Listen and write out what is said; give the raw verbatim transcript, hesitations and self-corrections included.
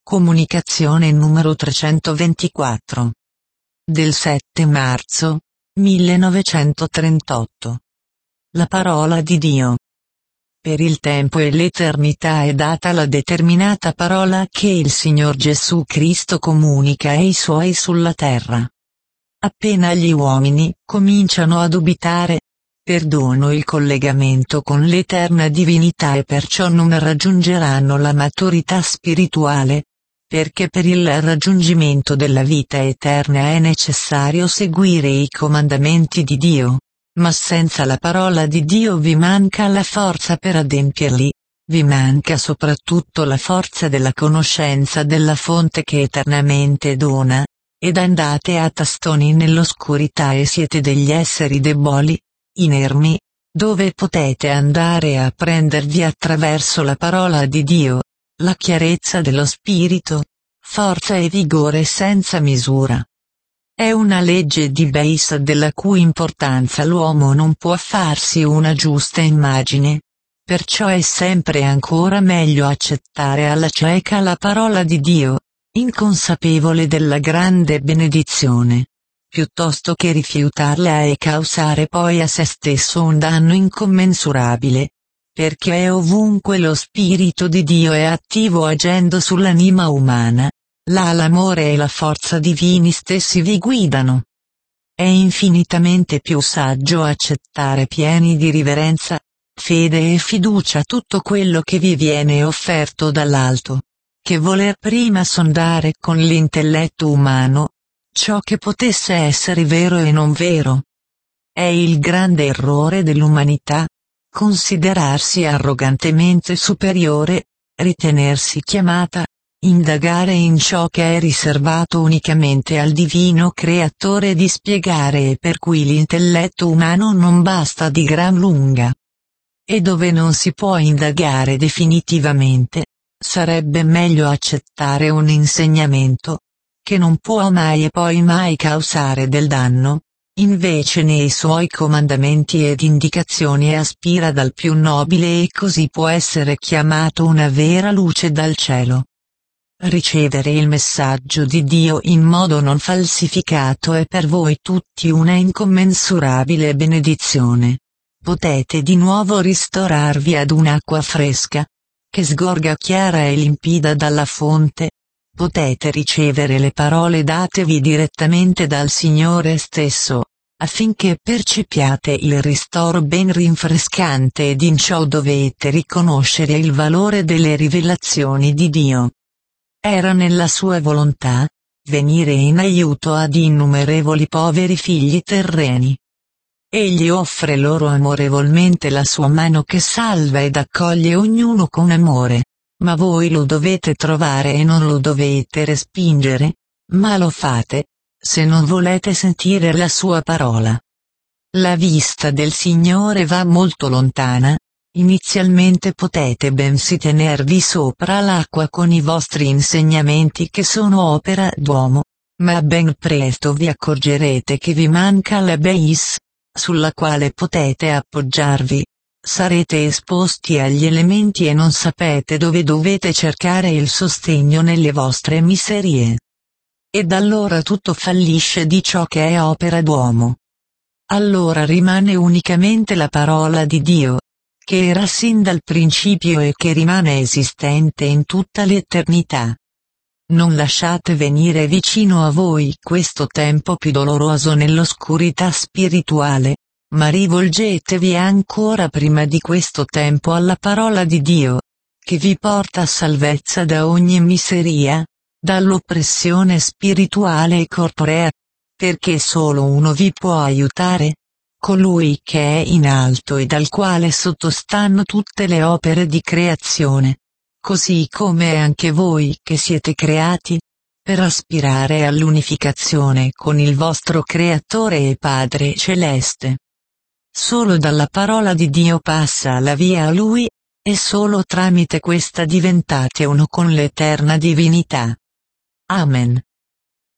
Comunicazione numero trecentoventiquattro. Del sette marzo millenovecentotrentotto. La parola di Dio. Per il tempo e l'eternità è data la determinata parola che il Signor Gesù Cristo comunica ai Suoi sulla terra. Appena gli uomini cominciano a dubitare, perdono il collegamento con l'eterna divinità e perciò non raggiungeranno la maturità spirituale, perché per il raggiungimento della vita eterna è necessario seguire i comandamenti di Dio, ma senza la parola di Dio vi manca la forza per adempierli, vi manca soprattutto la forza della conoscenza della fonte che eternamente dona, ed andate a tastoni nell'oscurità e siete degli esseri deboli, inermi, dove potete andare a prendervi attraverso la parola di Dio, la chiarezza dello spirito, forza e vigore senza misura. È una legge di Beis della cui importanza l'uomo non può farsi una giusta immagine, perciò è sempre ancora meglio accettare alla cieca la parola di Dio, inconsapevole della grande benedizione, piuttosto che rifiutarla e causare poi a se stesso un danno incommensurabile. Perché è ovunque lo Spirito di Dio è attivo agendo sull'anima umana, là l'amore e la forza divini stessi vi guidano. È infinitamente più saggio accettare pieni di riverenza, fede e fiducia tutto quello che vi viene offerto dall'alto, che voler prima sondare con l'intelletto umano ciò che potesse essere vero e non vero. È il grande errore dell'umanità considerarsi arrogantemente superiore, ritenersi chiamata, indagare in ciò che è riservato unicamente al divino creatore di spiegare e per cui l'intelletto umano non basta di gran lunga. E dove non si può indagare definitivamente, sarebbe meglio accettare un insegnamento, che non può mai e poi mai causare del danno. Invece nei suoi comandamenti ed indicazioni aspira dal più nobile e così può essere chiamato una vera luce dal cielo. Ricevere il messaggio di Dio in modo non falsificato è per voi tutti una incommensurabile benedizione. Potete di nuovo ristorarvi ad un'acqua fresca, che sgorga chiara e limpida dalla fonte. Potete ricevere le parole datevi direttamente dal Signore stesso, affinché percepiate il ristoro ben rinfrescante ed in ciò dovete riconoscere il valore delle rivelazioni di Dio. Era nella sua volontà venire in aiuto ad innumerevoli poveri figli terreni. Egli offre loro amorevolmente la sua mano che salva ed accoglie ognuno con amore. Ma voi lo dovete trovare e non lo dovete respingere, ma lo fate, se non volete sentire la sua parola. La vista del Signore va molto lontana, inizialmente potete bensì tenervi sopra l'acqua con i vostri insegnamenti che sono opera d'uomo, ma ben presto vi accorgerete che vi manca la Beis, sulla quale potete appoggiarvi. Sarete esposti agli elementi e non sapete dove dovete cercare il sostegno nelle vostre miserie. Ed allora tutto fallisce di ciò che è opera d'uomo. Allora rimane unicamente la parola di Dio, che era sin dal principio e che rimane esistente in tutta l'eternità. Non lasciate venire vicino a voi questo tempo più doloroso nell'oscurità spirituale, ma rivolgetevi ancora prima di questo tempo alla parola di Dio, che vi porta a salvezza da ogni miseria, dall'oppressione spirituale e corporea, perché solo uno vi può aiutare, colui che è in alto e dal quale sottostanno tutte le opere di creazione, così come anche voi che siete creati, per aspirare all'unificazione con il vostro Creatore e Padre Celeste. Solo dalla parola di Dio passa la via a Lui, e solo tramite questa diventate uno con l'eterna divinità. Amen.